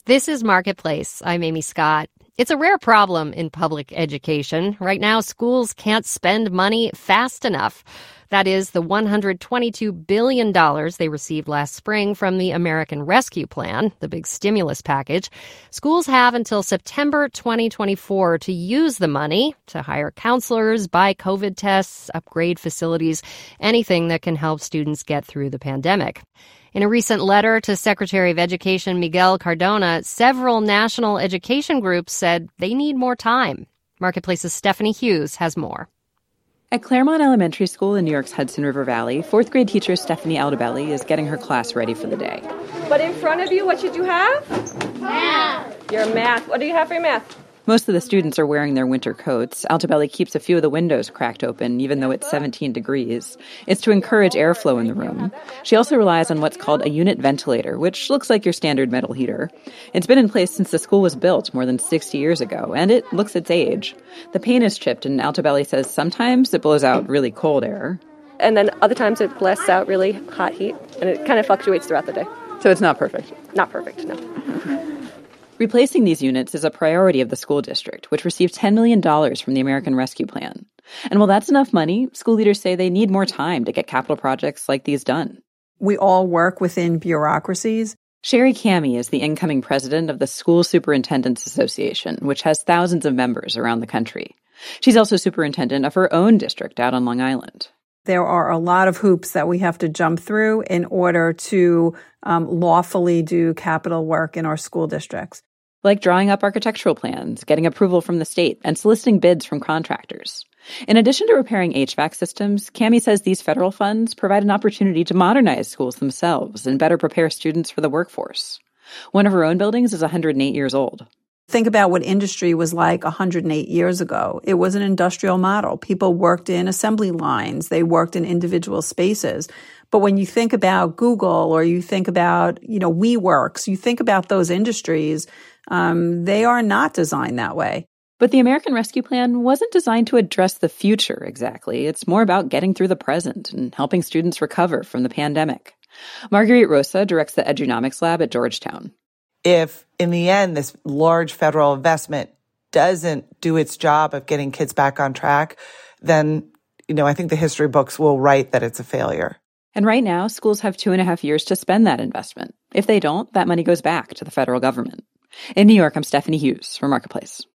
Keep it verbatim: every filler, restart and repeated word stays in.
This is Marketplace. I'm Amy Scott. It's a rare problem in public education. Right now, schools can't spend money fast enough. That is, the one hundred twenty-two billion dollars they received last spring from the American Rescue Plan, the big stimulus package. Schools have until September twenty twenty-four to use the money to hire counselors, buy COVID tests, upgrade facilities, anything that can help students get through the pandemic. In a recent letter to Secretary of Education Miguel Cardona, several national education groups said they need more time. Marketplace's Stephanie Hughes has more. At Claremont Elementary School in New York's Hudson River Valley, fourth grade teacher Stephanie Aldebelli is getting her class ready for the day. But in front of you, what should you have? Math. Your math. What do you have for your math? Most of the students are wearing their winter coats. Aldebelli keeps a few of the windows cracked open, even though it's seventeen degrees. It's to encourage airflow in the room. She also relies on what's called a unit ventilator, which looks like your standard metal heater. It's been in place since the school was built more than sixty years ago, and it looks its age. The pane is chipped, and Aldebelli says sometimes it blows out really cold air. And then other times it blasts out really hot heat, and it kind of fluctuates throughout the day. So it's not perfect? Not perfect, no. Replacing these units is a priority of the school district, which received ten million dollars from the American Rescue Plan. And while that's enough money, school leaders say they need more time to get capital projects like these done. We all work within bureaucracies. Sherry Cammey is the incoming president of the School Superintendents Association, which has thousands of members around the country. She's also superintendent of her own district out on Long Island. There are a lot of hoops that we have to jump through in order to um, lawfully do capital work in our school districts. Like drawing up architectural plans, getting approval from the state, and soliciting bids from contractors. In addition to repairing H V A C systems, Cammey says these federal funds provide an opportunity to modernize schools themselves and better prepare students for the workforce. One of her own buildings is one hundred eight years old. Think about what industry was like one hundred eight years ago. It was an industrial model. People worked in assembly lines. They worked in individual spaces. But when you think about Google or you think about, you know, WeWorks, you think about those industries, um, they are not designed that way. But the American Rescue Plan wasn't designed to address the future exactly. It's more about getting through the present and helping students recover from the pandemic. Marguerite Rosa directs the Edunomics Lab at Georgetown. If, in the end, this large federal investment doesn't do its job of getting kids back on track, then, you know, I think the history books will write that it's a failure. And right now, schools have two and a half years to spend that investment. If they don't, that money goes back to the federal government. In New York, I'm Stephanie Hughes for Marketplace.